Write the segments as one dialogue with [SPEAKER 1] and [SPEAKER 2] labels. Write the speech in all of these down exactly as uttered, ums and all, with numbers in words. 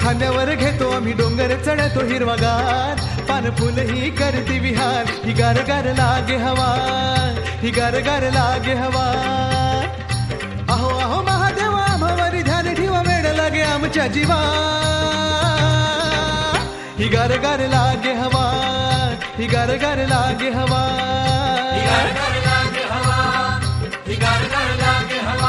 [SPEAKER 1] खांद्यावर घेतो आम्ही डोंगर चढतो हिरवागार, पान फुल ही करती विहार, ही गार गार लागे हवा, ही गार गार लागे हवा. अहो अहो महादेवा आम्हावरी ध्यान ठेवा, वेड लागे आमच्या जीवा, ही गार गार लागे हवा, ही गार गार लागे हवा,
[SPEAKER 2] ही गार गार लागे हवा, ही गार गार लागे हवा.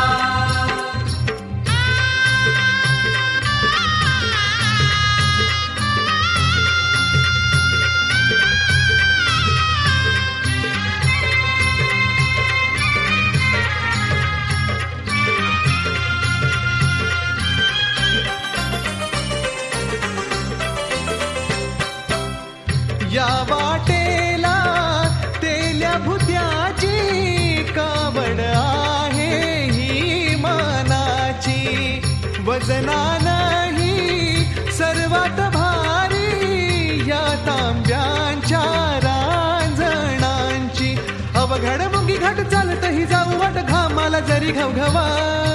[SPEAKER 1] या वाटेला तेल्या भुत्याची कावड आहे ही मानाची, वजना नाही सर्वात भारी या तांब्यांच्या रांजणांची. अवघड मुंगी घाट चालत ही जाऊ वाट, घामाला जरी घवघवा,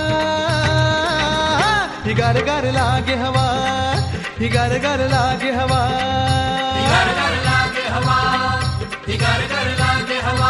[SPEAKER 1] ही गार गार लागे हवा, ही गार गार लागे हवा,
[SPEAKER 2] ही गार गार लागे हवा, ही गार गार लागे हवा.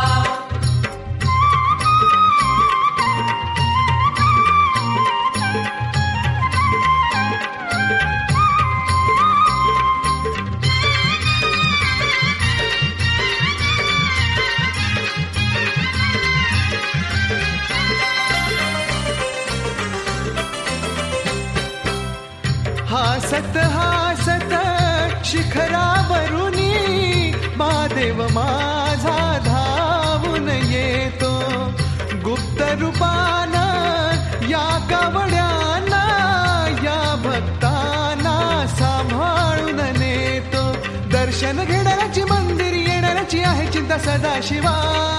[SPEAKER 1] हासत हासत शिखरावरुनी महादेव माझा धावून येतो, गुप्त रूपानं या कावड्यांना या भक्तांना सांभाळून नेतो. दर्शन घेणाऱ्याची मंदिर येणाऱ्याची आहे चिंता सदाशिवा,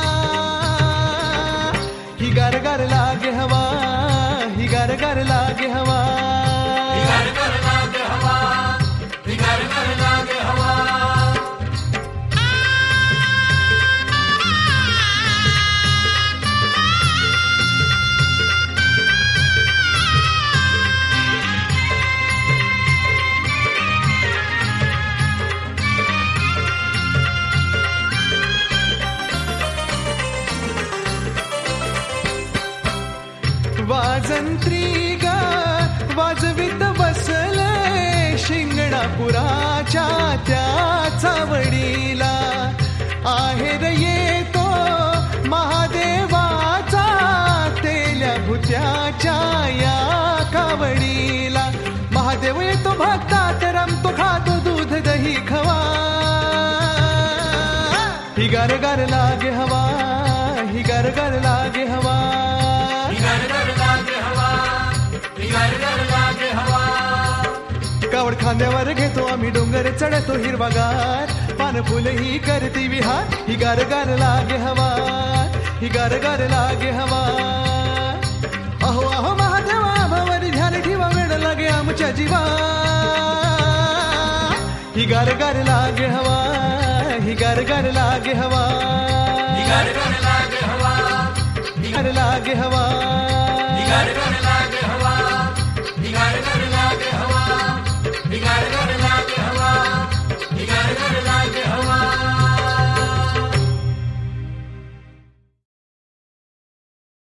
[SPEAKER 1] ही गार गार लागे हवा, ही गार गार लागे हवा,
[SPEAKER 2] ही गार गार लागे हवा, ही गार गार लागे हवा.
[SPEAKER 1] वाजंत्री ग वाजवित बसले शिंगणापुराच्या त्या चावडीला, आहेर येतो महादेवाचा तेल्या भुत्याच्या या कावडीला. महादेव येतो भक्तात रमतो, खातो दूध दही खवा, ही गार गार लागे हवा, ही गार गार लागे हवा,
[SPEAKER 2] ही गार गार लागे हवा, ही गार गार लागे हवा.
[SPEAKER 1] कावड खांद्यावर घेतो आम्ही डोंगर चढतो हिरवागार, पान फुल ही करती विहार, ही गार गार लागे हवा, ही गार गार लागे हवा. अहो अहो महादेवा आम्हावरी ध्यान ठेवा, वेड लागे आमच्या जीवा, ही गार गार लागे हवा, ही गार गार लागे हवा,
[SPEAKER 2] ही गार गार लागे हवा,
[SPEAKER 1] ही गार लागे हवा,
[SPEAKER 2] ही गार गार